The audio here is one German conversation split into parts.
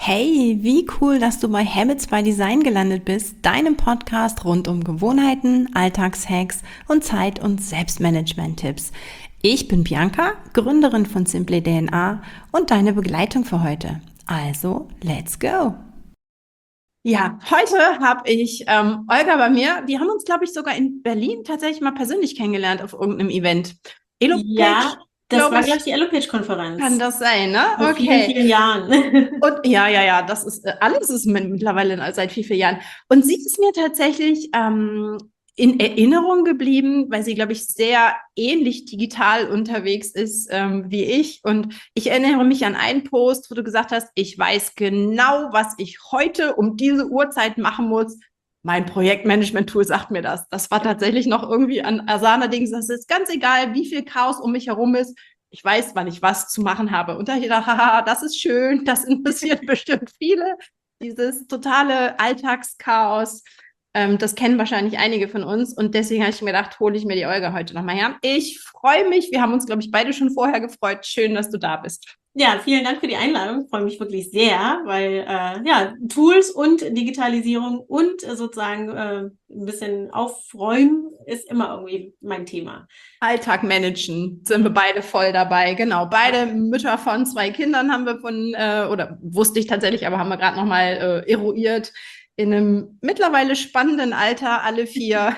Hey, wie cool, dass du bei Habits by Design gelandet bist, deinem Podcast rund um Gewohnheiten, Alltagshacks und Zeit- und Selbstmanagement-Tipps. Ich bin Bianca, Gründerin von Simply DNA und deine Begleitung für heute. Also, let's go! Ja, heute habe ich Olga bei mir. Wir haben uns, glaube ich, sogar in Berlin tatsächlich mal persönlich kennengelernt auf irgendeinem Event. Elopage, Ja, das glaube war, glaube ich, ich, die kann Elopage-Konferenz. das sein, ne? Vor vielen, Okay. vielen Jahren. Und ja, das ist alles ist mittlerweile seit vielen Jahren. Und sie ist mir tatsächlich in Erinnerung geblieben, weil sie, glaube ich, sehr ähnlich digital unterwegs ist wie ich. Und ich erinnere mich an einen Post, wo du gesagt hast, ich weiß genau, was ich heute um diese Uhrzeit machen muss. Mein Projektmanagement-Tool sagt mir das. Das war tatsächlich noch irgendwie an Asana-Dings. Das ist ganz egal, wie viel Chaos um mich herum ist. Ich weiß, wann ich was zu machen habe. Und da habe ich gedacht, haha, das ist schön, das interessiert bestimmt viele. Dieses totale Alltagschaos, das kennen wahrscheinlich einige von uns. Und deswegen habe ich mir gedacht, hole ich mir die Olga heute nochmal her. Ich freue mich. Wir haben uns, glaube ich, beide schon vorher gefreut. Schön, dass du da bist. Ja, vielen Dank für die Einladung. Ich freue mich wirklich sehr, weil ja, Tools und Digitalisierung und sozusagen ein bisschen aufräumen ist immer irgendwie mein Thema. Alltag managen, sind wir beide voll dabei. Genau, beide Mütter von 2 Kindern haben wir oder wusste ich tatsächlich, aber haben wir gerade nochmal eruiert, in einem mittlerweile spannenden Alter, alle 4.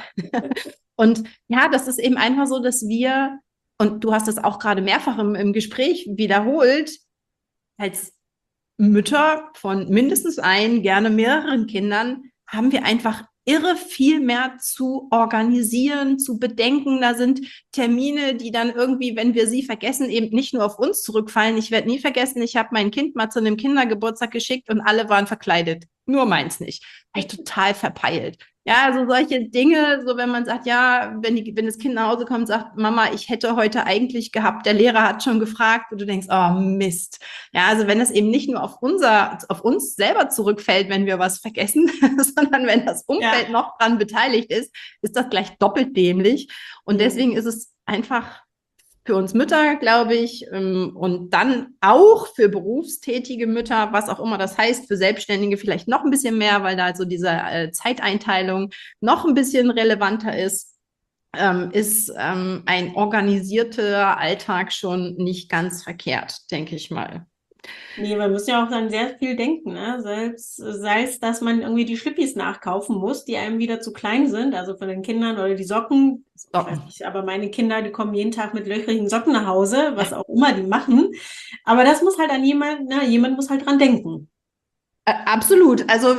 Und ja, das ist eben einfach so, dass wir, und du hast das auch gerade mehrfach im Gespräch wiederholt, als Mütter von mindestens gerne mehreren Kindern, haben wir einfach irre viel mehr zu organisieren, zu bedenken. Da sind Termine, die dann irgendwie, wenn wir sie vergessen, eben nicht nur auf uns zurückfallen. Ich werde nie vergessen, ich habe mein Kind mal zu einem Kindergeburtstag geschickt und alle waren verkleidet. Nur meins nicht. War ich total verpeilt. Ja, also solche Dinge, so wenn man sagt, ja, wenn das Kind nach Hause kommt und sagt, Mama, ich hätte heute eigentlich gehabt, der Lehrer hat schon gefragt und du denkst, oh Mist. Ja, also wenn das eben nicht nur auf uns selber zurückfällt, wenn wir was vergessen, sondern wenn das Ja. Umfeld noch dran beteiligt ist das gleich doppelt dämlich. Und deswegen ist es einfach für uns Mütter, glaube ich, und dann auch für berufstätige Mütter, was auch immer das heißt, für Selbstständige vielleicht noch ein bisschen mehr, weil da so diese Zeiteinteilung noch ein bisschen relevanter ist ein organisierter Alltag schon nicht ganz verkehrt, denke ich mal. Nee, man muss ja auch dann sehr viel denken, ne? Selbst, sei es, dass man irgendwie die Schlüppis nachkaufen muss, die einem wieder zu klein sind, also von den Kindern oder die Socken. Ich weiß nicht, aber meine Kinder, die kommen jeden Tag mit löchrigen Socken nach Hause, was auch immer die machen. Aber das muss halt an jemand muss halt dran denken. Absolut. Also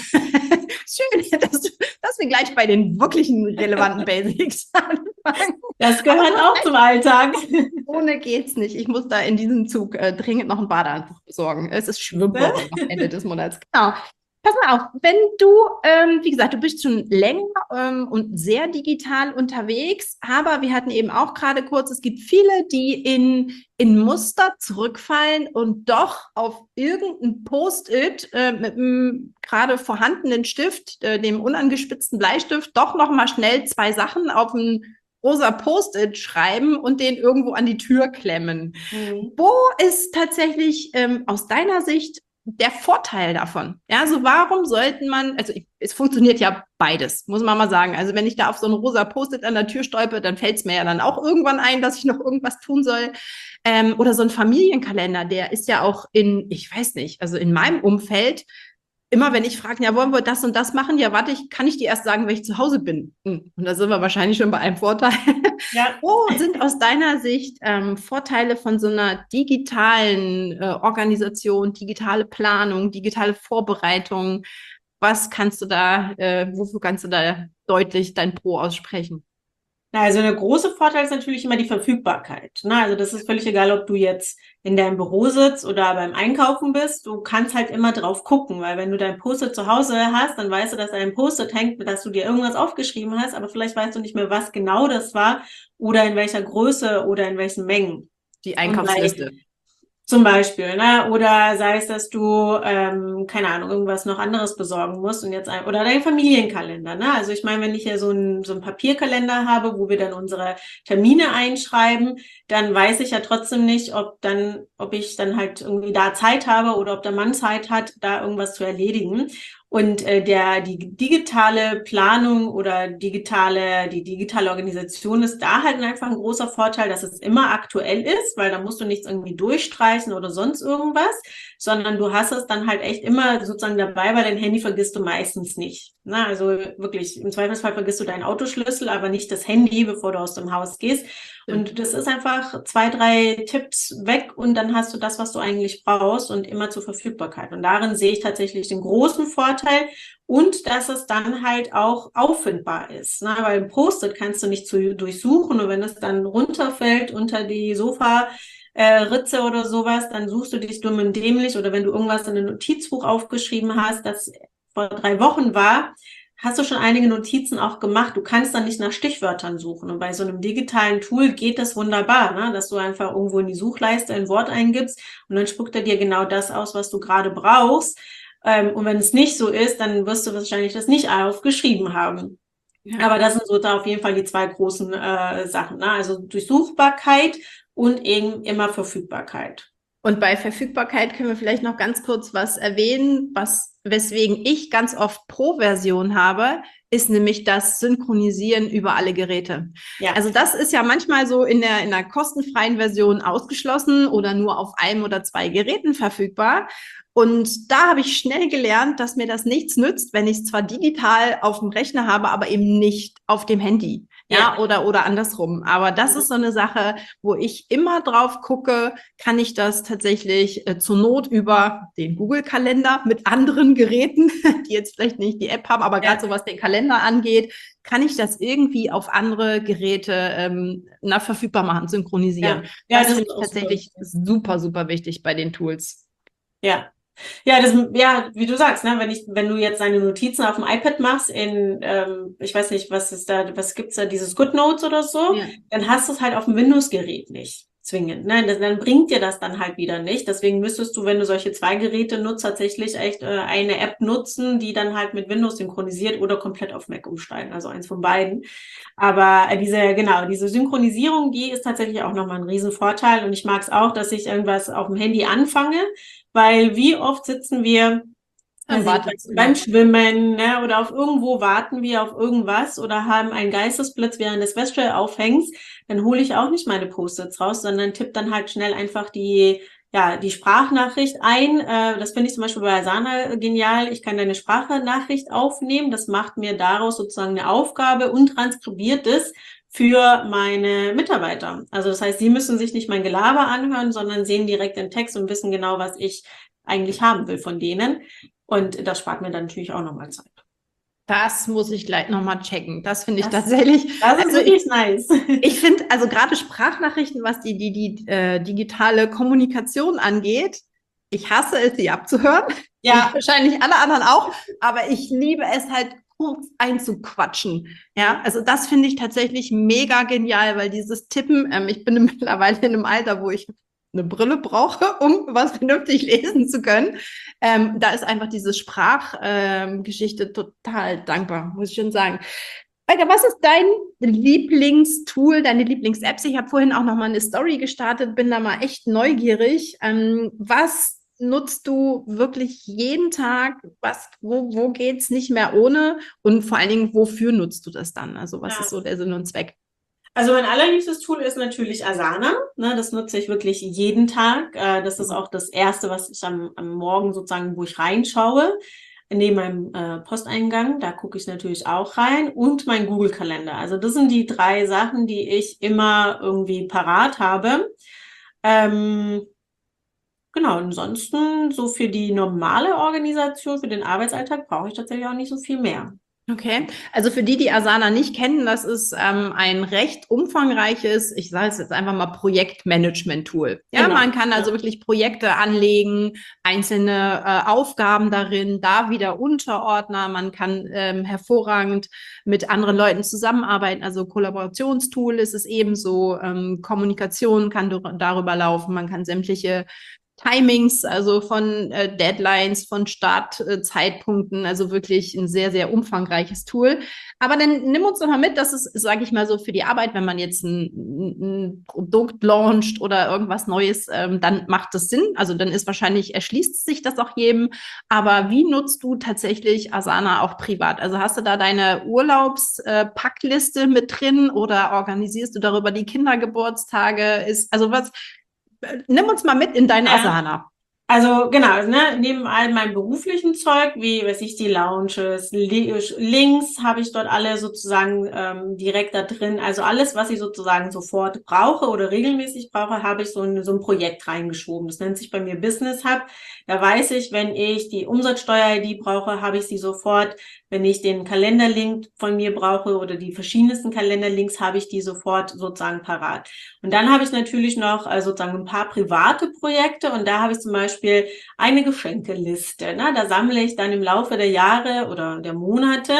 schön, dass wir gleich bei den wirklichen relevanten Basics anfangen. Das Aber gehört auch zum Alltag. ohne geht's nicht. Ich muss da in diesem Zug dringend noch einen Badeanzug besorgen. Es ist Schwimmwoche am Ende des Monats. Genau. Pass mal auf, wenn du, wie gesagt, du bist schon länger und sehr digital unterwegs, aber wir hatten eben auch gerade kurz, es gibt viele, die in Muster zurückfallen und doch auf irgendein Post-it mit einem gerade vorhandenen Stift, dem unangespitzten Bleistift, doch nochmal schnell 2 Sachen auf ein rosa Post-it schreiben und den irgendwo an die Tür klemmen. Mhm. Wo ist tatsächlich aus deiner Sicht der Vorteil davon? Ja, also warum sollten es funktioniert ja beides, muss man mal sagen. Also wenn ich da auf so ein rosa Post-it an der Tür stolpe, dann fällt es mir ja dann auch irgendwann ein, dass ich noch irgendwas tun soll. Oder so ein Familienkalender, der ist ja auch ich weiß nicht, also in meinem Umfeld immer wenn ich frage, ja, wollen wir das und das machen? Ja, warte, kann ich dir erst sagen, wenn ich zu Hause bin? Und da sind wir wahrscheinlich schon bei einem Vorteil. Ja. Wo sind aus deiner Sicht Vorteile von so einer digitalen Organisation, digitale Planung, digitale Vorbereitung? Wofür kannst du da deutlich dein Pro aussprechen? Na, also der große Vorteil ist natürlich immer die Verfügbarkeit. Ne? Also das ist völlig egal, ob du jetzt in deinem Büro sitzt oder beim Einkaufen bist. Du kannst halt immer drauf gucken, weil wenn du dein Post-it zu Hause hast, dann weißt du, dass ein Post-it hängt, dass du dir irgendwas aufgeschrieben hast, aber vielleicht weißt du nicht mehr, was genau das war oder in welcher Größe oder in welchen Mengen. Die Und bei Einkaufsliste. Zum Beispiel, ne? Oder sei es, dass du, keine Ahnung, irgendwas noch anderes besorgen musst und jetzt oder dein Familienkalender, ne? Also ich meine, wenn ich hier so einen Papierkalender habe, wo wir dann unsere Termine einschreiben, dann weiß ich ja trotzdem nicht, ob ich dann halt irgendwie da Zeit habe oder ob der Mann Zeit hat, da irgendwas zu erledigen. Und die digitale Planung oder die digitale Organisation ist da halt einfach ein großer Vorteil, dass es immer aktuell ist, weil da musst du nichts irgendwie durchstreichen oder sonst irgendwas, sondern du hast es dann halt echt immer sozusagen dabei, weil dein Handy vergisst du meistens nicht. Na, also wirklich, im Zweifelsfall vergisst du deinen Autoschlüssel, aber nicht das Handy, bevor du aus dem Haus gehst. Und das ist einfach 2, 3 Tipps weg und dann hast du das, was du eigentlich brauchst und immer zur Verfügbarkeit. Und darin sehe ich tatsächlich den großen Vorteil und dass es dann halt auch auffindbar ist. Ne? Weil ein Post-it kannst du nicht durchsuchen und wenn es dann runterfällt unter die Ritze oder sowas, dann suchst du dich dumm und dämlich oder wenn du irgendwas in ein Notizbuch aufgeschrieben hast, das vor 3 Wochen war, hast du schon einige Notizen auch gemacht. Du kannst dann nicht nach Stichwörtern suchen. Und bei so einem digitalen Tool geht das wunderbar, ne? Dass du einfach irgendwo in die Suchleiste ein Wort eingibst und dann spuckt er dir genau das aus, was du gerade brauchst. Und wenn es nicht so ist, dann wirst du wahrscheinlich das nicht aufgeschrieben haben. Ja. Aber das sind so da auf jeden Fall die 2 großen Sachen, ne? Also Durchsuchbarkeit und eben immer Verfügbarkeit. Und bei Verfügbarkeit können wir vielleicht noch ganz kurz was erwähnen, weswegen ich ganz oft Pro-Version habe, ist nämlich das Synchronisieren über alle Geräte. Ja. Also das ist ja manchmal so in der kostenfreien Version ausgeschlossen oder nur auf einem oder 2 Geräten verfügbar. Und da habe ich schnell gelernt, dass mir das nichts nützt, wenn ich es zwar digital auf dem Rechner habe, aber eben nicht auf dem Handy. Ja, oder andersrum. Aber das ist so eine Sache, wo ich immer drauf gucke, kann ich das tatsächlich zur Not über den Google-Kalender mit anderen Geräten, die jetzt vielleicht nicht die App haben, aber gerade so was den Kalender angeht, kann ich das irgendwie auf andere Geräte verfügbar machen, synchronisieren. Ja, das finde ich tatsächlich super, super wichtig bei den Tools. Ja. Ja, wie du sagst, ne, wenn du jetzt deine Notizen auf dem iPad machst ich weiß nicht, was gibt's da, dieses GoodNotes oder so, dann hast du es halt auf dem Windows-Gerät nicht zwingend, ne, dann bringt dir das dann halt wieder nicht, deswegen müsstest du, wenn du solche 2 Geräte nutzt, tatsächlich echt eine App nutzen, die dann halt mit Windows synchronisiert oder komplett auf Mac umsteigen, also eins von beiden. Aber diese Synchronisierung, die ist tatsächlich auch nochmal ein Riesenvorteil und ich mag es auch, dass ich irgendwas auf dem Handy anfange, weil wie oft sitzen wir beim Schwimmen, ne, oder auf irgendwo warten wir auf irgendwas oder haben einen Geistesblitz während des Wäsche aufhängst, dann hole ich auch nicht meine Post-its raus, sondern tippe dann halt schnell einfach die Sprachnachricht ein. Das finde ich zum Beispiel bei Asana genial. Ich kann deine Sprachnachricht aufnehmen. Das macht mir daraus sozusagen eine Aufgabe und transkribiert es für meine Mitarbeiter. Also das heißt, sie müssen sich nicht mein Gelaber anhören, sondern sehen direkt den Text und wissen genau, was ich eigentlich haben will von denen. Und das spart mir dann natürlich auch nochmal Zeit. Das muss ich gleich nochmal checken. Das finde ich tatsächlich. Das ist wirklich nice. Ich finde, also gerade Sprachnachrichten, was die digitale Kommunikation angeht, ich hasse es, sie abzuhören. Ja. Wahrscheinlich alle anderen auch. Aber ich liebe es halt, kurz einzuquatschen. Ja, also das finde ich tatsächlich mega genial, weil dieses Tippen, ich bin mittlerweile in einem Alter, wo ich eine Brille brauche, um was vernünftig lesen zu können. Da ist einfach diese Sprachgeschichte total dankbar, muss ich schon sagen. Alter, was ist dein Lieblingstool, deine Lieblings-Apps? Ich habe vorhin auch noch mal eine Story gestartet, bin da mal echt neugierig. Was nutzt du wirklich jeden Tag? Wo geht's nicht mehr ohne? Und vor allen Dingen, wofür nutzt du das dann? Also was ist so der Sinn und Zweck? Also mein allerliebstes Tool ist natürlich Asana. Ne, das nutze ich wirklich jeden Tag. Das ist auch das Erste, was ich am Morgen sozusagen, wo ich reinschaue. Neben meinem Posteingang, da gucke ich natürlich auch rein. Und mein Google-Kalender. Also das sind die 3 Sachen, die ich immer irgendwie parat habe. Genau, ansonsten so für die normale Organisation, für den Arbeitsalltag brauche ich tatsächlich auch nicht so viel mehr. Okay, also für die, die Asana nicht kennen, das ist ein recht umfangreiches, ich sage es jetzt einfach mal Projektmanagement-Tool. Ja, Genau. man kann also wirklich Projekte anlegen, einzelne Aufgaben darin, da wieder Unterordner, man kann hervorragend mit anderen Leuten zusammenarbeiten, also Kollaborationstool ist es ebenso, Kommunikation kann darüber laufen, man kann sämtliche Timings, also von Deadlines, von Startzeitpunkten, also wirklich ein sehr, sehr umfangreiches Tool. Aber dann nimm uns doch mal mit, das ist, sage ich mal so, für die Arbeit, wenn man jetzt ein Produkt launcht oder irgendwas Neues, dann macht das Sinn. Also dann ist wahrscheinlich, erschließt sich das auch jedem. Aber wie nutzt du tatsächlich Asana auch privat? Also hast du da deine Urlaubspackliste mit drin oder organisierst du darüber die Kindergeburtstage? Also was, nimm uns mal mit in deinen Ja. Asana. Also genau, ne, neben all meinem beruflichen Zeug, wie weiß ich, die Lounges, Links habe ich dort alle sozusagen direkt da drin. Also alles, was ich sozusagen sofort brauche oder regelmäßig brauche, habe ich so ein Projekt reingeschoben. Das nennt sich bei mir Business Hub. Da weiß ich, wenn ich die Umsatzsteuer-ID brauche, habe ich sie sofort. Wenn ich den Kalenderlink von mir brauche oder die verschiedensten Kalenderlinks, habe ich die sofort sozusagen parat. Und dann habe ich natürlich noch sozusagen ein paar private Projekte und da habe ich zum Beispiel eine Geschenkeliste. Ne? Da sammle ich dann im Laufe der Jahre oder der Monate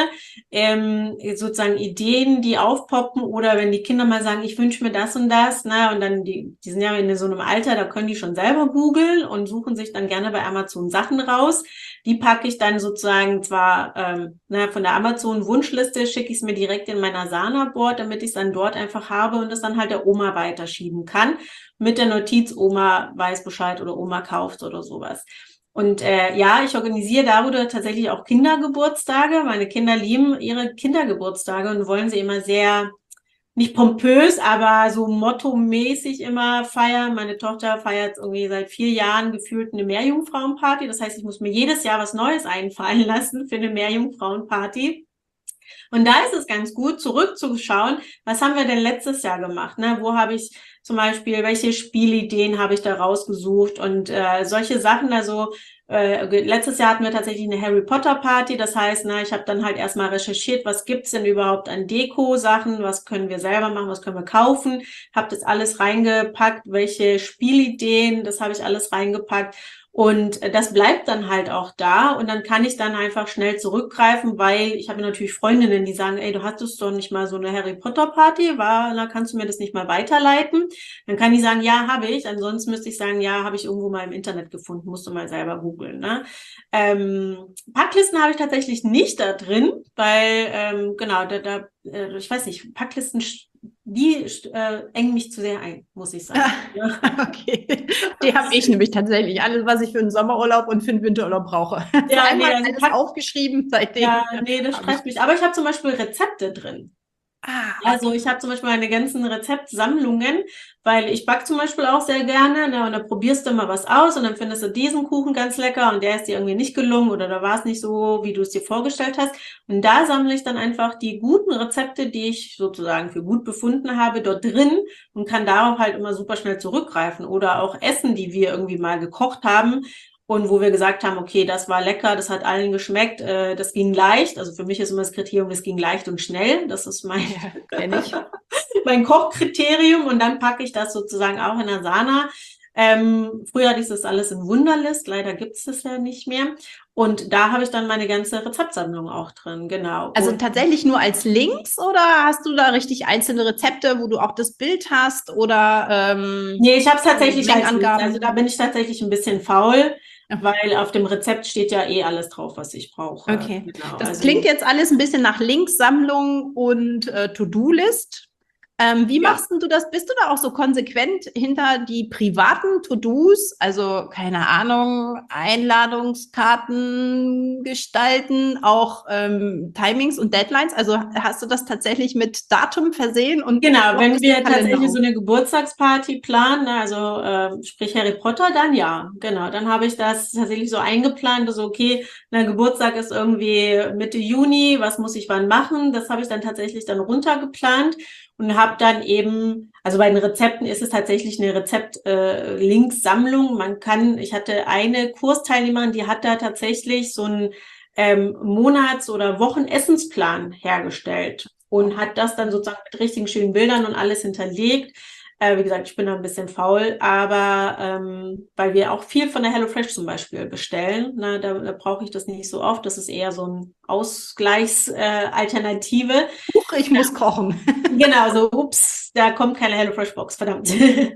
sozusagen Ideen, die aufpoppen oder wenn die Kinder mal sagen, ich wünsche mir das und das, ne? Und dann die sind ja in so einem Alter, da können die schon selber googeln und suchen sich dann gerne bei Amazon Sachen raus. Die packe ich dann sozusagen zwar von der Amazon-Wunschliste, schicke ich es mir direkt in mein Asana-Board, damit ich es dann dort einfach habe und es dann halt der Oma weiterschieben kann. Mit der Notiz, Oma weiß Bescheid oder Oma kauft oder sowas. Und ja, ich organisiere darüber tatsächlich auch Kindergeburtstage. Meine Kinder lieben ihre Kindergeburtstage und wollen sie immer sehr, nicht pompös, aber so mottomäßig immer feiern. Meine Tochter feiert irgendwie seit 4 Jahren gefühlt eine Meerjungfrauenparty. Das heißt, ich muss mir jedes Jahr was Neues einfallen lassen für eine Meerjungfrauenparty. Und da ist es ganz gut, zurückzuschauen, was haben wir denn letztes Jahr gemacht? Ne? Wo habe ich zum Beispiel, welche Spielideen habe ich da rausgesucht und solche Sachen, also letztes Jahr hatten wir tatsächlich eine Harry Potter Party, das heißt, ich habe dann halt erstmal recherchiert, was gibt's denn überhaupt an Deko-Sachen, was können wir selber machen, was können wir kaufen, habe das alles reingepackt, welche Spielideen, das habe ich alles reingepackt. Und das bleibt dann halt auch da und dann kann ich dann einfach schnell zurückgreifen, weil ich habe natürlich Freundinnen, die sagen, ey, du hattest doch nicht mal so eine Harry Potter Party, da kannst du mir das nicht mal weiterleiten? Dann kann ich sagen, ja, habe ich. Ansonsten müsste ich sagen, ja, habe ich irgendwo mal im Internet gefunden, musst du mal selber googeln. Ne? Packlisten habe ich tatsächlich nicht da drin, weil genau, ich weiß nicht, Packlisten die engen mich zu sehr ein, muss ich sagen. Ja. Okay, die habe ich nämlich tatsächlich. Alles, was ich für einen Sommerurlaub und für einen Winterurlaub brauche. Ja, Einmal nee, also alles aufgeschrieben, seitdem. Ja, nee, das stresst mich. Aber ich habe zum Beispiel Rezepte drin. Also Okay. ich habe zum Beispiel meine ganzen Rezeptsammlungen, weil ich backe zum Beispiel auch sehr gerne, ne, und da probierst du mal was aus und dann findest du diesen Kuchen ganz lecker und der ist dir irgendwie nicht gelungen oder da war es nicht so, wie du es dir vorgestellt hast. Und da sammle ich dann einfach die guten Rezepte, die ich sozusagen für gut befunden habe, dort drin und kann darauf halt immer super schnell zurückgreifen. Oder auch Essen, die wir irgendwie mal gekocht haben. Und wo wir gesagt haben, okay, das war lecker, das hat allen geschmeckt, das ging leicht. Also für mich ist immer das Kriterium, das ging leicht und schnell. Das ist Kenn ich. mein Kochkriterium. Und dann packe ich das sozusagen auch in Asana. Früher hatte ich das alles in Wunderlist, leider gibt es das ja nicht mehr. Und da habe ich dann meine ganze Rezeptsammlung auch drin, genau. Also Und tatsächlich nur als Links oder hast du da richtig einzelne Rezepte, wo du auch das Bild hast oder nee, ich habe es tatsächlich als Links. Mengenangaben? Also da bin ich tatsächlich ein bisschen faul, Ja. weil auf dem Rezept steht ja eh alles drauf, was ich brauche. Okay. Genau. Das Also klingt jetzt alles ein bisschen nach Linksammlung und To-Do-List. Wie ja. machst denn du das? Bist du da auch so konsequent hinter die privaten To-Dos? Also, keine Ahnung, Einladungskarten gestalten, auch Timings und Deadlines. Also hast du das tatsächlich mit Datum versehen und Genau, wenn blockst den wir Kalender tatsächlich so auf? eine Geburtstagsparty planen, ne, also sprich Harry Potter, dann ja, genau. Dann habe ich das tatsächlich so eingeplant, so okay, na, Geburtstag ist irgendwie Mitte Juni, was muss ich wann machen? Das habe ich dann tatsächlich dann runtergeplant und habe dann eben, also bei den Rezepten ist es tatsächlich eine Rezept-Links-Sammlung. Ich hatte eine Kursteilnehmerin, die hat da tatsächlich so ein Monats- oder Wochenessensplan hergestellt und hat das dann sozusagen mit richtigen schönen Bildern und alles hinterlegt. Wie gesagt, ich bin da ein bisschen faul, aber weil wir auch viel von der HelloFresh zum Beispiel bestellen, ne, da brauche ich das nicht so oft. Das ist eher so ein Ausgleichsalternative. Huch, ich muss kochen. Genau, so, ups, da kommt keine HelloFresh-Box, verdammt.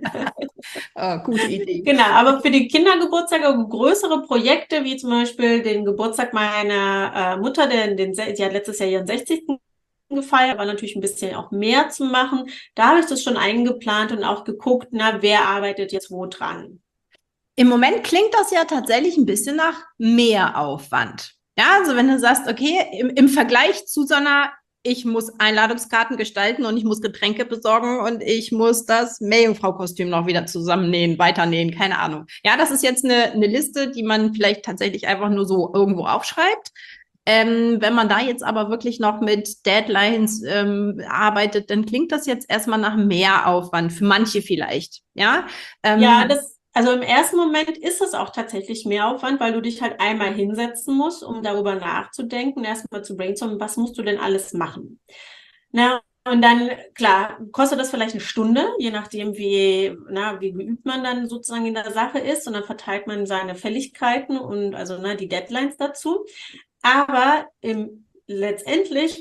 Oh, gute Idee. Genau, aber für die Kindergeburtstage, größere Projekte, wie zum Beispiel den Geburtstag meiner Mutter, die hat letztes Jahr ihren 60. gefeiert, war natürlich ein bisschen auch mehr zu machen. Da habe ich das schon eingeplant und auch geguckt, na, wer arbeitet jetzt wo dran. Im Moment klingt das ja tatsächlich ein bisschen nach Mehraufwand. Ja, also wenn du sagst, okay, im Vergleich zu so einer, ich muss Einladungskarten gestalten und ich muss Getränke besorgen und ich muss das Meerjungfrau-Kostüm noch wieder zusammennähen, weiternähen, keine Ahnung. Ja, das ist jetzt eine Liste, die man vielleicht tatsächlich einfach nur so irgendwo aufschreibt. Wenn man da jetzt aber wirklich noch mit Deadlines arbeitet, dann klingt das jetzt erstmal nach Mehraufwand, für manche vielleicht. Ja, Ja, also im ersten Moment ist es auch tatsächlich Mehraufwand, weil du dich halt einmal hinsetzen musst, um darüber nachzudenken, erstmal zu brainstormen, was musst du denn alles machen. Na, und dann, klar, kostet das vielleicht eine Stunde, je nachdem, wie geübt man dann sozusagen in der Sache ist. Und dann verteilt man seine Fälligkeiten und also die Deadlines dazu. Aber letztendlich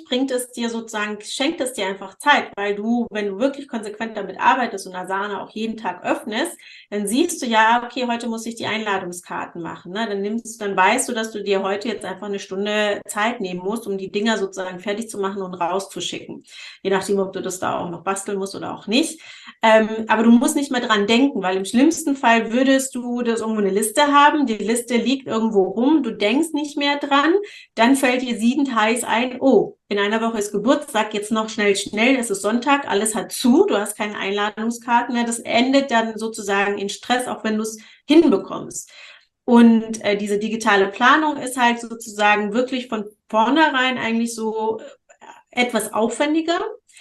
schenkt es dir einfach Zeit, weil du, wenn du wirklich konsequent damit arbeitest und Asana auch jeden Tag öffnest, dann siehst du ja, okay, heute muss ich die Einladungskarten machen. Ne? Dann weißt du, dass du dir heute jetzt einfach eine Stunde Zeit nehmen musst, um die Dinger sozusagen fertig zu machen und rauszuschicken. Je nachdem, ob du das da auch noch basteln musst oder auch nicht. Aber du musst nicht mehr dran denken, weil im schlimmsten Fall würdest du das irgendwo eine Liste haben, die Liste liegt irgendwo rum, du denkst nicht mehr dran, dann fällt dir siedend heiß ein, oh, in einer Woche ist Geburtstag, jetzt noch schnell, es ist Sonntag, alles hat zu, du hast keine Einladungskarten mehr, das endet dann sozusagen in Stress, auch wenn du es hinbekommst. Und diese digitale Planung ist halt sozusagen wirklich von vornherein eigentlich so etwas aufwendiger.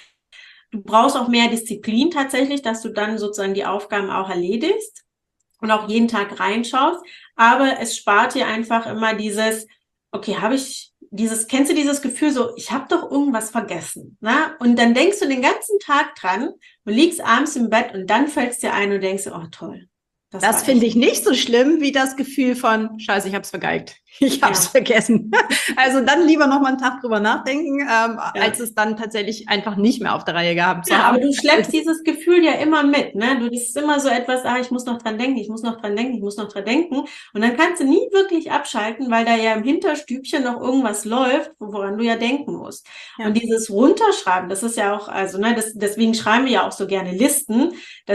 Du brauchst auch mehr Disziplin tatsächlich, dass du dann sozusagen die Aufgaben auch erledigst und auch jeden Tag reinschaust. Aber es spart dir einfach immer okay, kennst du dieses Gefühl so, ich habe doch irgendwas vergessen, ne? Und dann denkst du den ganzen Tag dran und liegst abends im Bett und dann fällt es dir ein und denkst, oh toll. Das finde ich nicht so schlimm wie das Gefühl von, Scheiße, ich habe es vergeigt. Ich habe es vergessen. Also dann lieber noch mal einen Tag drüber nachdenken, als es dann tatsächlich einfach nicht mehr auf der Reihe gehabt zu haben. Aber du schleppst dieses Gefühl ja immer mit, ne? Das ist immer so etwas, ich muss noch dran denken, ich muss noch dran denken, ich muss noch dran denken. Und dann kannst du nie wirklich abschalten, weil da ja im Hinterstübchen noch irgendwas läuft, woran du ja denken musst. Ja. Und dieses Runterschreiben, das ist ja auch, also, deswegen schreiben wir ja auch so gerne Listen,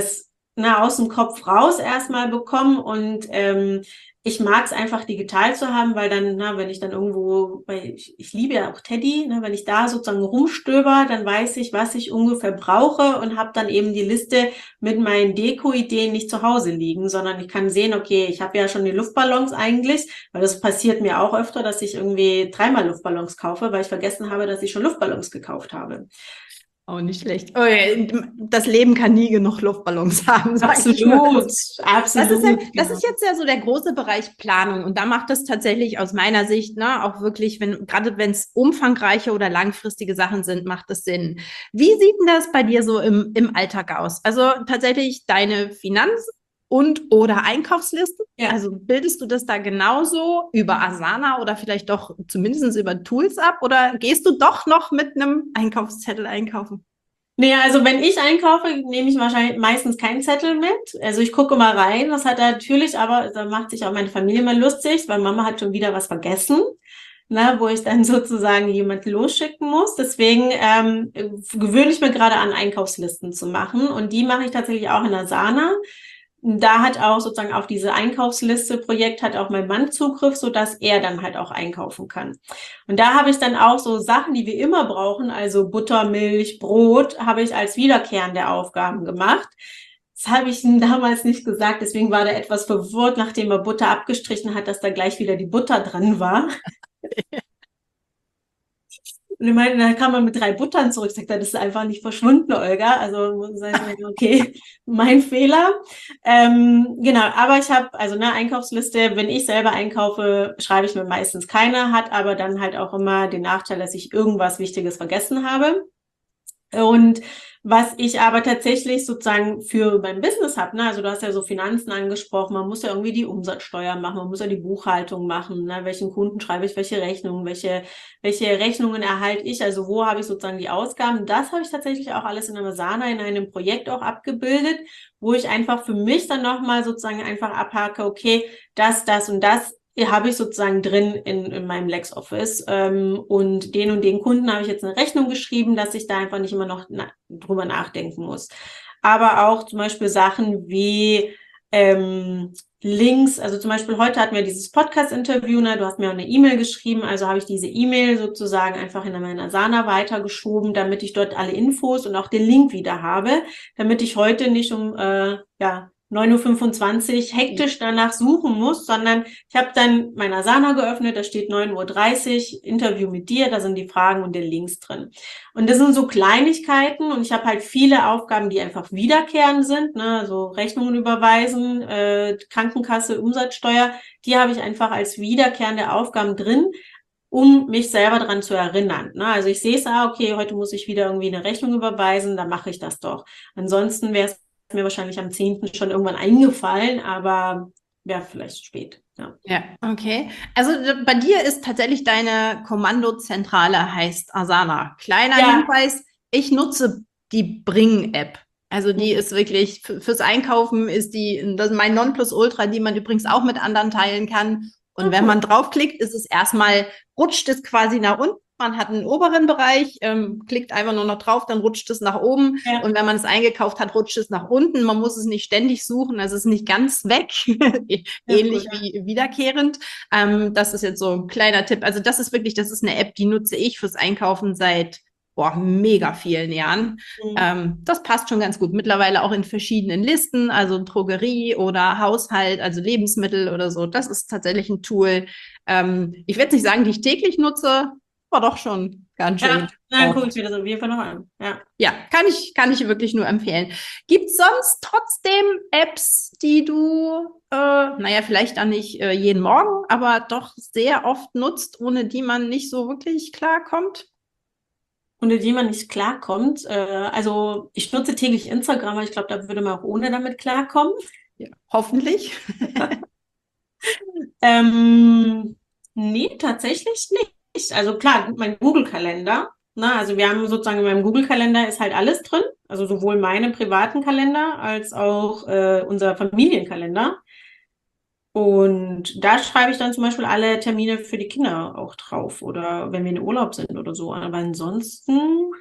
aus dem Kopf raus erstmal bekommen und ich mag es einfach digital zu haben, weil dann, wenn ich dann irgendwo, ich liebe ja auch Teddy, wenn ich da sozusagen rumstöber, dann weiß ich, was ich ungefähr brauche und habe dann eben die Liste mit meinen Deko-Ideen nicht zu Hause liegen, sondern ich kann sehen, okay, ich habe ja schon die Luftballons eigentlich, weil das passiert mir auch öfter, dass ich irgendwie 3-mal Luftballons kaufe, weil ich vergessen habe, dass ich schon Luftballons gekauft habe. Oh, nicht schlecht. Oh, das Leben kann nie genug Luftballons haben. Absolut. Absolut. Das ist jetzt ja so der große Bereich Planung. Und da macht es tatsächlich aus meiner Sicht auch wirklich, gerade wenn es umfangreiche oder langfristige Sachen sind, macht es Sinn. Wie sieht denn das bei dir so im Alltag aus? Also tatsächlich deine Finanzen oder Einkaufslisten? Ja. Also bildest du das da genauso über Asana oder vielleicht doch zumindest über Tools ab? Oder gehst du doch noch mit einem Einkaufszettel einkaufen? Nee, also wenn ich einkaufe, nehme ich wahrscheinlich meistens keinen Zettel mit. Also ich gucke mal rein. Das hat natürlich, aber da macht sich auch meine Familie mal lustig, weil Mama hat schon wieder was vergessen, wo ich dann sozusagen jemand losschicken muss. Deswegen gewöhne ich mir gerade an, Einkaufslisten zu machen. Und die mache ich tatsächlich auch in Asana. Da hat auch sozusagen auf diese Einkaufsliste-Projekt hat auch mein Mann Zugriff, sodass er dann halt auch einkaufen kann. Und da habe ich dann auch so Sachen, die wir immer brauchen, also Butter, Milch, Brot, habe ich als wiederkehrende Aufgaben gemacht. Das habe ich damals nicht gesagt, deswegen war er etwas verwirrt, nachdem er Butter abgestrichen hat, dass da gleich wieder die Butter dran war. Und ich meine, dann kam man mit 3 Buttern zurück, sagt er, das ist einfach nicht verschwunden, Olga. Also sag ich mir, okay, mein Fehler. Genau, aber ich habe, also eine Einkaufsliste, wenn ich selber einkaufe, schreibe ich mir meistens keine, hat aber dann halt auch immer den Nachteil, dass ich irgendwas Wichtiges vergessen habe. Und was ich aber tatsächlich sozusagen für mein Business habe, ne, also du hast ja so Finanzen angesprochen, man muss ja irgendwie die Umsatzsteuer machen, man muss ja die Buchhaltung machen, ne, welchen Kunden schreibe ich welche Rechnungen, welche Rechnungen erhalte ich, also wo habe ich sozusagen die Ausgaben, das habe ich tatsächlich auch alles in der Asana in einem Projekt auch abgebildet, wo ich einfach für mich dann nochmal sozusagen einfach abhake, okay, das und das habe ich sozusagen drin in meinem LexOffice und den Kunden habe ich jetzt eine Rechnung geschrieben, dass ich da einfach nicht immer noch drüber nachdenken muss. Aber auch zum Beispiel Sachen wie Links, also zum Beispiel heute hatten wir dieses Podcast-Interview, ne? Du hast mir auch eine E-Mail geschrieben, also habe ich diese E-Mail sozusagen einfach in meiner Asana weitergeschoben, damit ich dort alle Infos und auch den Link wieder habe, damit ich heute nicht um 9:25 Uhr hektisch danach suchen muss, sondern ich habe dann meine Asana geöffnet, da steht 9:30 Uhr, Interview mit dir, da sind die Fragen und die Links drin. Und das sind so Kleinigkeiten und ich habe halt viele Aufgaben, die einfach wiederkehrend sind, ne, also Rechnungen überweisen, Krankenkasse, Umsatzsteuer, die habe ich einfach als wiederkehrende Aufgaben drin, um mich selber daran zu erinnern. Ne? Also ich sehe es, okay, heute muss ich wieder irgendwie eine Rechnung überweisen, dann mache ich das doch. Ansonsten wäre es mir wahrscheinlich am 10. schon irgendwann eingefallen, aber wäre vielleicht zu spät. Ja, okay. Also bei dir ist tatsächlich deine Kommandozentrale heißt Asana. Kleiner Hinweis, ich nutze die Bring-App. Also die ist wirklich, fürs Einkaufen ist das ist mein Nonplusultra, die man übrigens auch mit anderen teilen kann. Und wenn man draufklickt, ist es erstmal, rutscht es quasi nach unten. Man hat einen oberen Bereich, klickt einfach nur noch drauf, dann rutscht es nach oben. Ja. Und wenn man es eingekauft hat, rutscht es nach unten. Man muss es nicht ständig suchen, also es ist nicht ganz weg, ähnlich wie wiederkehrend. Das ist jetzt so ein kleiner Tipp. Also das ist eine App, die nutze ich fürs Einkaufen seit mega vielen Jahren. Das passt schon ganz gut. Mittlerweile auch in verschiedenen Listen, also Drogerie oder Haushalt, also Lebensmittel oder so. Das ist tatsächlich ein Tool. Ich werde nicht sagen, die ich täglich nutze, aber doch schon ganz schön. Ja, dann gucke ich mir das auf jeden Fall noch an. Ja, kann ich wirklich nur empfehlen. Gibt es sonst trotzdem Apps, die du, vielleicht dann nicht jeden Morgen, aber doch sehr oft nutzt, ohne die man nicht so wirklich klarkommt? Ohne die man nicht klarkommt. Also ich nutze täglich Instagram, aber ich glaube, da würde man auch ohne damit klarkommen. Ja, hoffentlich. Nee, tatsächlich nicht. Also klar, mein Google-Kalender. Also wir haben sozusagen in meinem Google-Kalender ist halt alles drin. Also sowohl meine privaten Kalender als auch unser Familienkalender. Und da schreibe ich dann zum Beispiel alle Termine für die Kinder auch drauf oder wenn wir in Urlaub sind oder so. Aber ansonsten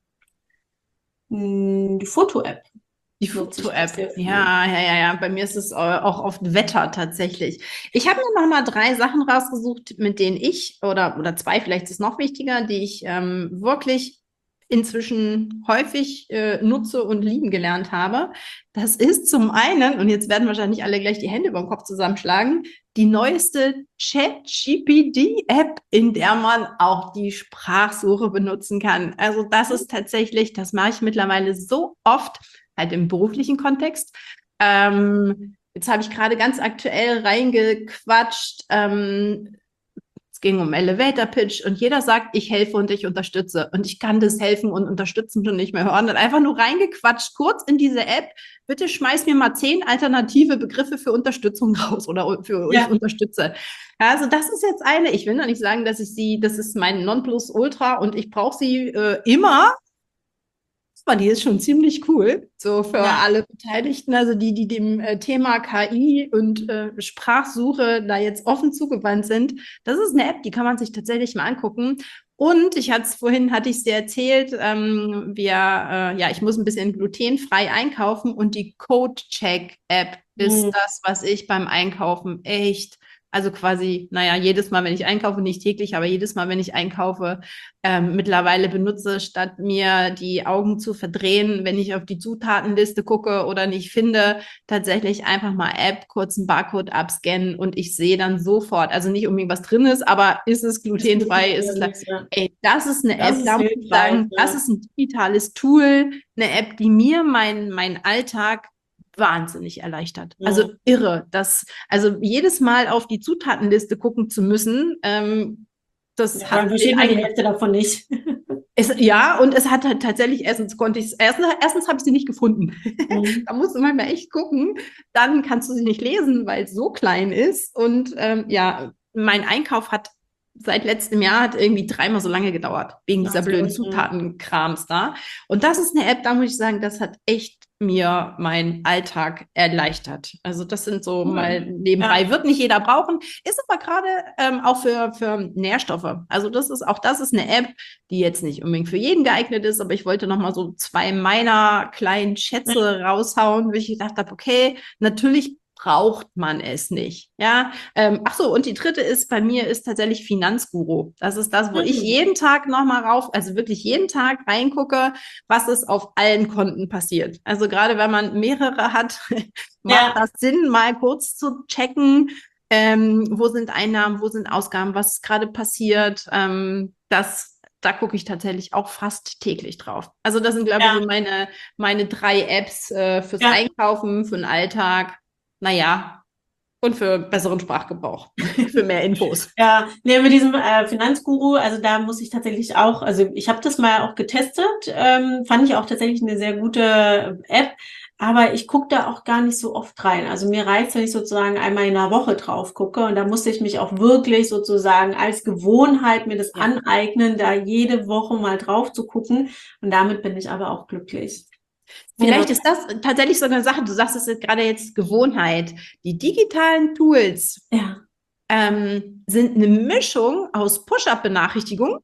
die Foto-App. Die Foto-App, ja. Bei mir ist es auch oft Wetter tatsächlich. Ich habe mir noch mal 3 Sachen rausgesucht, mit denen ich, oder 2, vielleicht ist es noch wichtiger, die ich wirklich inzwischen häufig nutze und lieben gelernt habe. Das ist zum einen, und jetzt werden wahrscheinlich alle gleich die Hände über den Kopf zusammenschlagen, die neueste ChatGPT-App, in der man auch die Sprachsuche benutzen kann. Also das ist tatsächlich, das mache ich mittlerweile so oft, halt im beruflichen Kontext. Jetzt habe ich gerade ganz aktuell reingequatscht, es ging um Elevator Pitch und jeder sagt, ich helfe und ich unterstütze. Und ich kann das Helfen und Unterstützen schon nicht mehr hören. Und einfach nur reingequatscht, kurz in diese App, bitte schmeiß mir mal 10 alternative Begriffe für Unterstützung raus oder für ich unterstütze. Also das ist jetzt eine, ich will noch nicht sagen, das ist mein Nonplusultra und ich brauche sie immer. Die ist schon ziemlich cool, so für alle Beteiligten, also die dem Thema KI und Sprachsuche da jetzt offen zugewandt sind. Das ist eine App, die kann man sich tatsächlich mal angucken. Und hatte ich es dir erzählt, ich muss ein bisschen glutenfrei einkaufen und die Code-Check-App ist das, was ich beim Einkaufen echt Also quasi, naja, jedes Mal, wenn ich einkaufe, nicht täglich, aber jedes Mal, wenn ich einkaufe, mittlerweile benutze, statt mir die Augen zu verdrehen, wenn ich auf die Zutatenliste gucke oder nicht finde, tatsächlich einfach mal App, kurz einen Barcode abscannen und ich sehe dann sofort, also nicht unbedingt was drin ist, aber ist es glutenfrei, ist es, ey, das ist eine App, da muss ich sagen, das ist ein digitales Tool, eine App, die mir meinen Alltag wahnsinnig erleichtert. Ja. Also irre. Also jedes Mal auf die Zutatenliste gucken zu müssen, das hat versteht man die Hälfte davon nicht. Ja, und es hat halt tatsächlich, erstens habe ich sie nicht gefunden. Da musst du manchmal echt gucken. Dann kannst du sie nicht lesen, weil es so klein ist. Und ja, mein Einkauf hat seit letztem Jahr irgendwie 3-mal so lange gedauert, wegen dieser blöden Zutatenkrams da. Und das ist eine App, da muss ich sagen, das hat echt mir meinen Alltag erleichtert. Also das sind so mal nebenbei, wird nicht jeder brauchen, ist aber gerade auch für Nährstoffe. Also das ist eine App, die jetzt nicht unbedingt für jeden geeignet ist, aber ich wollte noch mal so 2 meiner kleinen Schätze raushauen, wo ich gedacht habe, okay, natürlich braucht man es nicht. Ja, ach so, und die dritte ist bei mir ist tatsächlich Finanzguru. Das ist das, wo ich jeden Tag nochmal also wirklich jeden Tag reingucke, was ist auf allen Konten passiert. Also gerade wenn man mehrere hat, macht das Sinn, mal kurz zu checken, wo sind Einnahmen, wo sind Ausgaben, was ist gerade passiert. Da gucke ich tatsächlich auch fast täglich drauf. Also das sind, glaube ich, so meine 3 Apps fürs Einkaufen, für den Alltag. Naja, und für besseren Sprachgebrauch, für mehr Infos. Ja, nee, mit diesem Finanzguru, also da muss ich tatsächlich auch, also ich habe das mal auch getestet, fand ich auch tatsächlich eine sehr gute App, aber ich gucke da auch gar nicht so oft rein. Also mir reicht, wenn ich sozusagen einmal in der Woche drauf gucke und da musste ich mich auch wirklich sozusagen als Gewohnheit mir das aneignen, da jede Woche mal drauf zu gucken und damit bin ich aber auch glücklich. Vielleicht ist das tatsächlich so eine Sache, du sagst es gerade jetzt Gewohnheit. Die digitalen Tools sind eine Mischung aus Push-Up-Benachrichtigungen.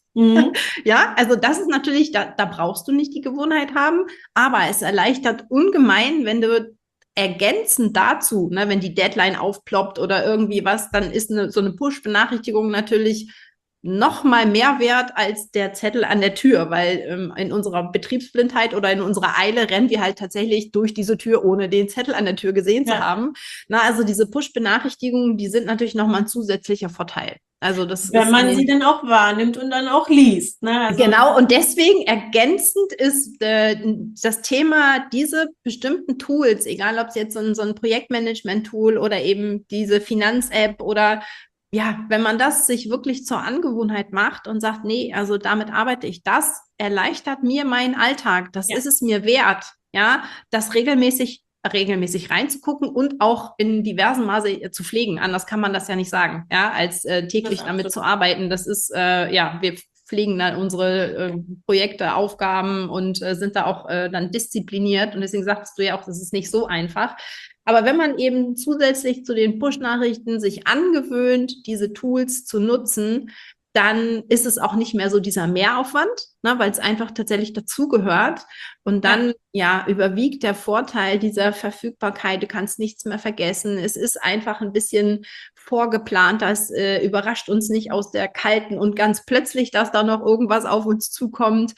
Ja, also das ist natürlich, da brauchst du nicht die Gewohnheit haben, aber es erleichtert ungemein, wenn du ergänzend dazu, ne, wenn die Deadline aufploppt oder irgendwie was, dann ist so eine Push-Benachrichtigung natürlich noch mal mehr wert als der Zettel an der Tür, weil in unserer Betriebsblindheit oder in unserer Eile rennen wir halt tatsächlich durch diese Tür, ohne den Zettel an der Tür gesehen zu haben. Na, also diese Push-Benachrichtigungen, die sind natürlich noch mal ein zusätzlicher Vorteil. Also das wenn man sie dann auch wahrnimmt und dann auch liest. Ne? Also genau, und deswegen ergänzend ist das Thema, diese bestimmten Tools, egal ob es jetzt so ein Projektmanagement-Tool oder eben diese Finanz-App oder ja, wenn man das sich wirklich zur Angewohnheit macht und sagt, nee, also damit arbeite ich, das erleichtert mir meinen Alltag, das ist es mir wert, ja, das regelmäßig reinzugucken und auch in diversen Maße zu pflegen. Anders kann man das ja nicht sagen, ja, als täglich damit zu arbeiten. Das ist, wir pflegen dann unsere Projekte, Aufgaben und sind da auch dann diszipliniert. Und deswegen sagst du ja auch, das ist nicht so einfach. Aber wenn man eben zusätzlich zu den Push-Nachrichten sich angewöhnt, diese Tools zu nutzen, dann ist es auch nicht mehr so dieser Mehraufwand, ne, weil es einfach tatsächlich dazugehört. Und dann überwiegt der Vorteil dieser Verfügbarkeit. Du kannst nichts mehr vergessen. Es ist einfach ein bisschen vorgeplant. Das überrascht uns nicht aus der kalten und ganz plötzlich, dass da noch irgendwas auf uns zukommt.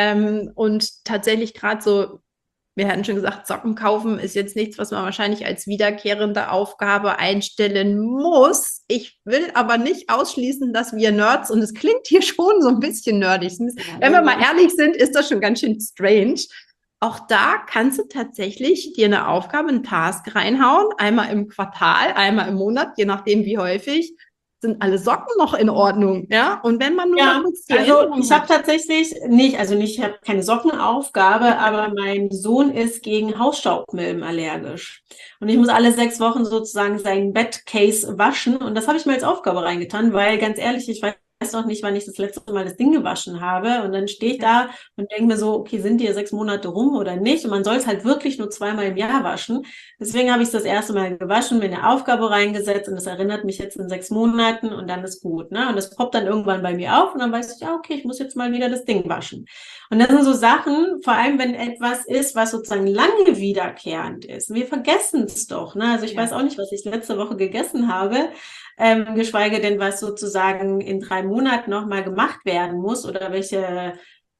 Und tatsächlich gerade so, wir hatten schon gesagt, Socken kaufen ist jetzt nichts, was man wahrscheinlich als wiederkehrende Aufgabe einstellen muss. Ich will aber nicht ausschließen, dass wir Nerds, und es klingt hier schon so ein bisschen nerdig, wenn wir mal ehrlich sind, ist das schon ganz schön strange. Auch da kannst du tatsächlich dir eine Aufgabe, einen Task reinhauen, einmal im Quartal, einmal im Monat, je nachdem wie häufig. Sind alle Socken noch in Ordnung, ja? Und wenn man nur mal kurz die also ich habe tatsächlich ich habe keine Sockenaufgabe, aber mein Sohn ist gegen Hausstaubmilben allergisch. Und ich muss alle 6 Wochen sozusagen sein Bettcase waschen. Und das habe ich mir als Aufgabe reingetan, weil ganz ehrlich, ich weiß noch nicht, wann ich das letzte Mal das Ding gewaschen habe. Und dann stehe ich da und denke mir so, okay, sind die 6 Monate rum oder nicht? Und man soll es halt wirklich nur 2-mal im Jahr waschen. Deswegen habe ich es das erste Mal gewaschen, mir eine Aufgabe reingesetzt und das erinnert mich jetzt in 6 Monaten und dann ist gut, ne? Und das poppt dann irgendwann bei mir auf und dann weiß ich, ja, okay, ich muss jetzt mal wieder das Ding waschen. Und das sind so Sachen, vor allem wenn etwas ist, was sozusagen lange wiederkehrend ist. Wir vergessen es doch, ne? Also ich weiß auch nicht, was ich letzte Woche gegessen habe, geschweige denn, was sozusagen in 3 Monaten nochmal gemacht werden muss oder welche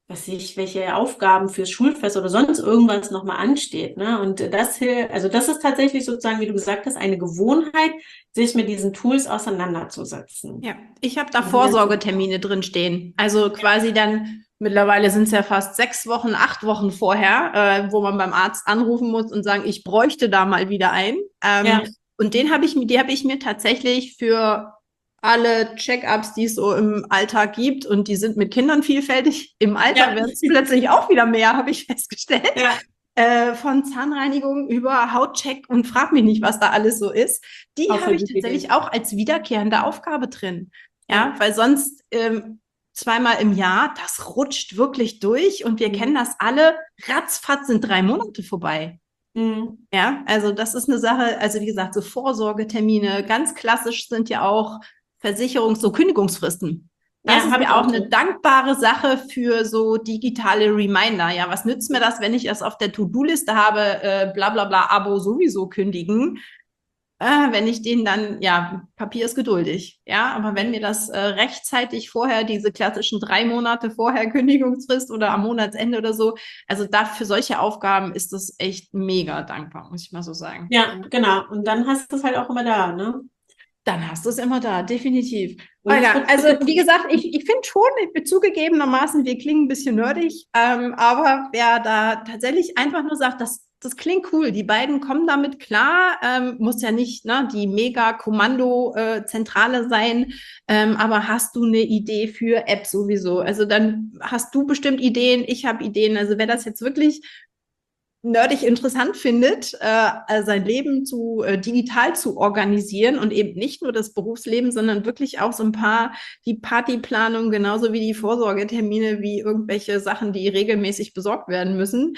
Aufgaben fürs Schulfest oder sonst irgendwas nochmal ansteht, ne? Und also das ist tatsächlich sozusagen, wie du gesagt hast, eine Gewohnheit, sich mit diesen Tools auseinanderzusetzen. Ja, ich habe da Vorsorgetermine drin stehen. Also quasi dann, mittlerweile sind es ja fast 6 Wochen, 8 Wochen vorher, wo man beim Arzt anrufen muss und sagen, ich bräuchte da mal wieder einen. Und die habe ich mir tatsächlich für alle Check-ups, die es so im Alltag gibt, und die sind mit Kindern vielfältig. Im Alter werden es plötzlich auch wieder mehr, habe ich festgestellt. Von Zahnreinigung über Hautcheck und frag mich nicht, was da alles so ist. Die habe ich tatsächlich auch als wiederkehrende Aufgabe drin. Ja, weil sonst 2-mal im Jahr, das rutscht wirklich durch und wir kennen das alle. Ratzfatz sind 3 Monate vorbei. Ja, also das ist eine Sache, also wie gesagt, so Vorsorgetermine, ganz klassisch sind ja auch so Kündigungsfristen. Das ist ja auch eine dankbare Sache für so digitale Reminder. Ja, was nützt mir das, wenn ich es auf der To-Do-Liste habe, bla bla bla, Abo sowieso kündigen? Wenn ich den dann, ja, Papier ist geduldig, ja, aber wenn mir das rechtzeitig vorher, diese klassischen 3 Monate vorher Kündigungsfrist oder am Monatsende oder so, also für solche Aufgaben ist das echt mega dankbar, muss ich mal so sagen. Ja, genau. Und dann hast du es halt auch immer da, ne? Dann hast du es immer da, definitiv. Ja, also wie gesagt, ich finde schon, zugegebenermaßen, wir klingen ein bisschen nerdig, aber wer da tatsächlich einfach nur sagt, das klingt cool, die beiden kommen damit klar, muss ja nicht die Mega-Kommando-Zentrale sein, aber hast du eine Idee für App sowieso? Also dann hast du bestimmt Ideen, ich habe Ideen, also wer das jetzt wirklich nerdig interessant findet, sein Leben digital zu organisieren und eben nicht nur das Berufsleben, sondern wirklich auch so ein paar, die Partyplanung, genauso wie die Vorsorgetermine, wie irgendwelche Sachen, die regelmäßig besorgt werden müssen.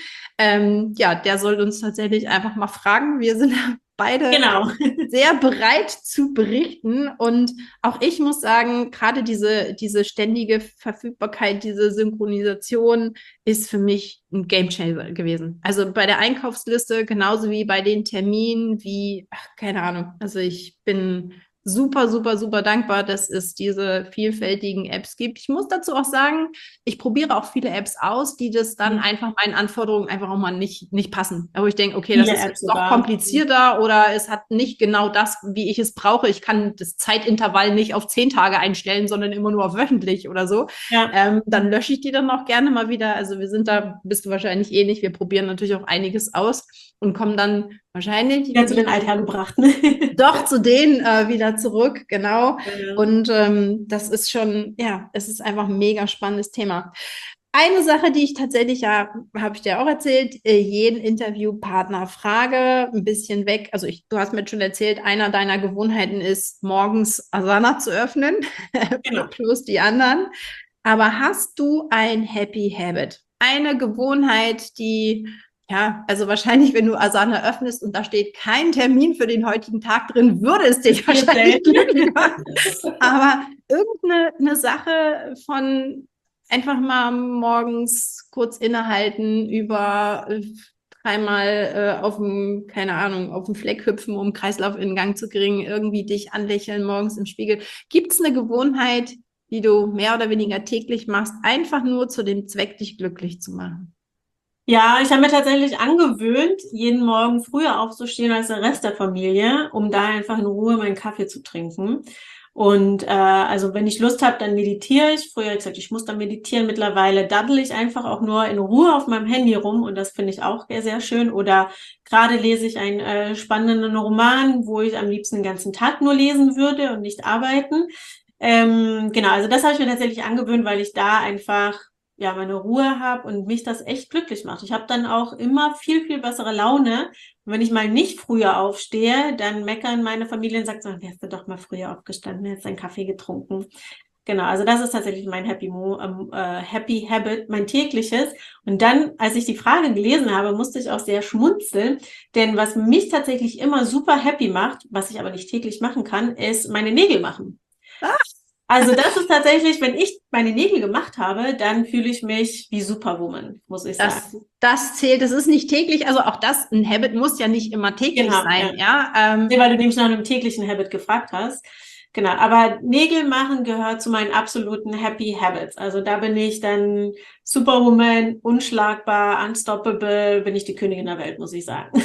Der soll uns tatsächlich einfach mal fragen. Wir sind beide sehr bereit zu berichten. Und auch ich muss sagen, gerade diese ständige Verfügbarkeit, diese Synchronisation ist für mich ein Gamechanger gewesen. Also bei der Einkaufsliste, genauso wie bei den Terminen, keine Ahnung. Also ich bin super, super, super dankbar, dass es diese vielfältigen Apps gibt. Ich muss dazu auch sagen, ich probiere auch viele Apps aus, die das dann einfach meinen Anforderungen einfach auch mal nicht passen. Aber ich denke, okay, das ist jetzt doch komplizierter oder es hat nicht genau das, wie ich es brauche. Ich kann das Zeitintervall nicht auf 10 Tage einstellen, sondern immer nur auf wöchentlich oder so. Dann lösche ich die dann auch gerne mal wieder. Also wir sind da, bist du wahrscheinlich ähnlich. Wir probieren natürlich auch einiges aus und kommen dann wahrscheinlich wieder zu den Althergebrachten. Doch zu denen wieder zurück, genau. Und das ist schon, es ist einfach ein mega spannendes Thema. Eine Sache, die ich tatsächlich, habe ich dir auch erzählt, jeden Interviewpartner frage, ein bisschen weg. Also du hast mir schon erzählt, einer deiner Gewohnheiten ist, morgens Asana zu öffnen, plus die anderen. Aber hast du ein Happy Habit? Eine Gewohnheit, die also wahrscheinlich, wenn du Asana öffnest und da steht kein Termin für den heutigen Tag drin, würde es dich wahrscheinlich glücklich machen. Aber irgendeine Sache von einfach mal morgens kurz innehalten, über 3-mal auf dem Fleck hüpfen, um Kreislauf in Gang zu kriegen, irgendwie dich anlächeln morgens im Spiegel. Gibt es eine Gewohnheit, die du mehr oder weniger täglich machst, einfach nur zu dem Zweck, dich glücklich zu machen? Ja, ich habe mir tatsächlich angewöhnt, jeden Morgen früher aufzustehen als der Rest der Familie, um da einfach in Ruhe meinen Kaffee zu trinken. Und also wenn ich Lust habe, dann meditiere ich. Früher habe ich gesagt, ich muss dann meditieren. Mittlerweile daddel ich einfach auch nur in Ruhe auf meinem Handy rum und das finde ich auch sehr, sehr schön. Oder gerade lese ich einen spannenden Roman, wo ich am liebsten den ganzen Tag nur lesen würde und nicht arbeiten. Genau, also das habe ich mir tatsächlich angewöhnt, weil ich da einfach meine Ruhe habe und mich das echt glücklich macht. Ich habe dann auch immer viel, viel bessere Laune. Und wenn ich mal nicht früher aufstehe, dann meckern meine Familie und sagt so, wärst du doch mal früher aufgestanden, hättest einen Kaffee getrunken. Genau, also das ist tatsächlich mein Happy Habit, mein tägliches. Und dann, als ich die Frage gelesen habe, musste ich auch sehr schmunzeln, denn was mich tatsächlich immer super happy macht, was ich aber nicht täglich machen kann, ist meine Nägel machen. Also das ist tatsächlich, wenn ich meine Nägel gemacht habe, dann fühle ich mich wie Superwoman, muss ich sagen. Das zählt, das ist nicht täglich, also auch das, ein Habit muss ja nicht immer täglich Genau, sein, ja. ja. Nee, weil du nämlich nach einem täglichen Habit gefragt hast. Genau, aber Nägel machen gehört zu meinen absoluten Happy Habits. Also da bin ich dann Superwoman, unschlagbar, unstoppable, bin ich die Königin der Welt, muss ich sagen.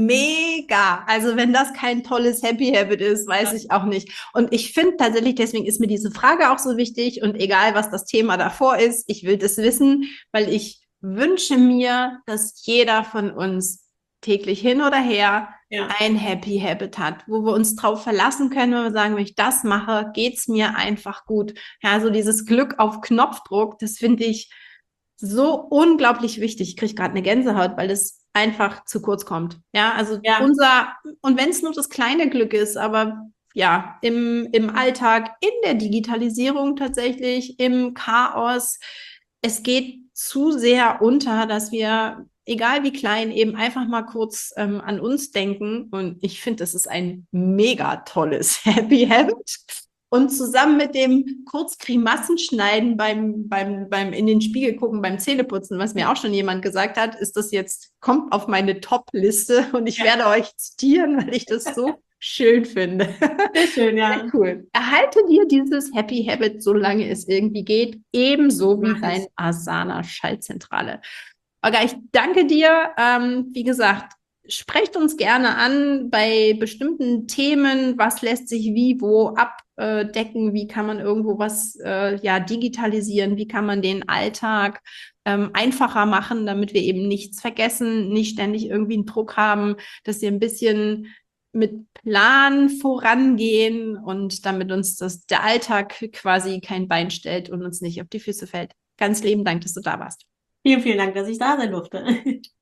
Mega. Also wenn das kein tolles Happy Habit ist, weiß ich auch nicht. Und ich finde tatsächlich, deswegen ist mir diese Frage auch so wichtig und egal, was das Thema davor ist, ich will das wissen, weil ich wünsche mir, dass jeder von uns täglich hin oder her ein Happy Habit hat, wo wir uns drauf verlassen können, wenn wir sagen, wenn ich das mache, geht's mir einfach gut. Ja, so dieses Glück auf Knopfdruck, das finde ich so unglaublich wichtig. Ich kriege gerade eine Gänsehaut, weil es einfach zu kurz kommt. Ja, also und wenn es nur das kleine Glück ist, aber ja, im Alltag, in der Digitalisierung tatsächlich, im Chaos, es geht zu sehr unter, dass wir, egal wie klein, eben einfach mal kurz an uns denken. Und ich finde, das ist ein mega tolles Happy Habit. Und zusammen mit dem kurz Grimassen schneiden beim in den Spiegel gucken, beim Zähneputzen, was mir auch schon jemand gesagt hat, ist das jetzt, kommt auf meine Top-Liste und ich werde euch zitieren, weil ich das so schön finde. Sehr schön, ja. Sehr cool. Erhalte dir dieses Happy Habit, solange es irgendwie geht, ebenso wie dein Asana-Schaltzentrale. Olga, ich danke dir. Wie gesagt, sprecht uns gerne an bei bestimmten Themen. Was lässt sich wie, wo abdecken? Wie kann man irgendwo was digitalisieren? Wie kann man den Alltag einfacher machen, damit wir eben nichts vergessen, nicht ständig irgendwie einen Druck haben, dass wir ein bisschen mit Plan vorangehen und damit uns der Alltag quasi kein Bein stellt und uns nicht auf die Füße fällt. Ganz lieben Dank, dass du da warst. Vielen, vielen Dank, dass ich da sein durfte.